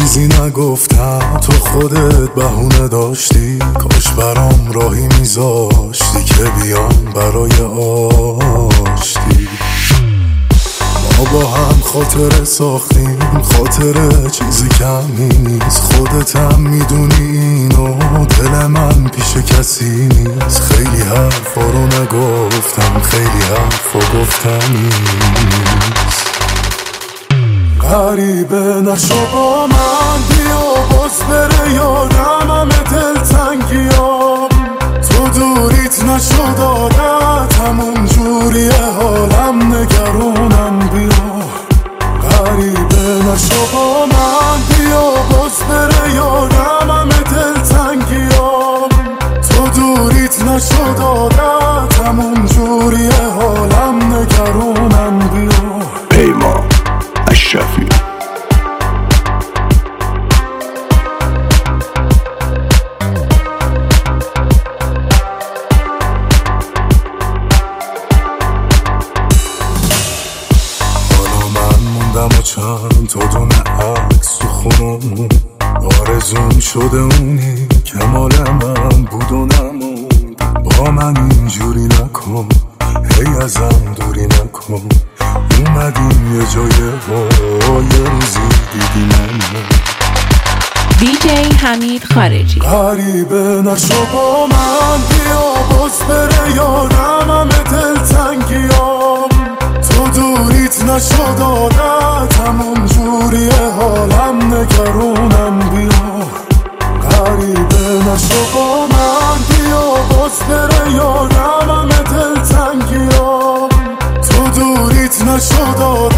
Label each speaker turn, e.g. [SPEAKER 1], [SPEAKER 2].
[SPEAKER 1] چیزی نگفتم، تو خودت بهونه داشتی. کاش برام راهی میذاشتی که بیام برای آشتی. ما با هم خاطره ساختیم، خاطره چیزی کمی نیست. خودت هم میدونی اینو، دل من پیش کسی نیست. خیلی حرفا رو نگفتم، خیلی حرفا گفتم نیست. غریبه نشو با من، بیا باز بره یادم همه دلتنگیام. تو دوریت نشد عادت، همون جوریه حالم نگرونم. بیا غریبه نشو با من، بیا باز بره یادم همه دلتنگیام. تو دوریت نشد عادت، همون جوریه حالم نگرونم. بیا
[SPEAKER 2] پیمان اشرفی.
[SPEAKER 1] حالا من موندم و چند تا دونه عکس تو خونمون. آرزوم شده اونی که مال من بود و نموند. با من اینجوری نکن، هی ازم دوری نکن. اومدیم یه جای یه روزی دیدی من.
[SPEAKER 3] دیجی حمید خارجی.
[SPEAKER 1] غریبه نشو با من، بیا باز بره یادم همه دلتنگیام. تو دوریت نشد عادت، همون جوریه حالم نگرونم. بیا غریبه نشو با من، بیا باز بره یادم همه دلتنگیام. تو دوریت نشد عادت.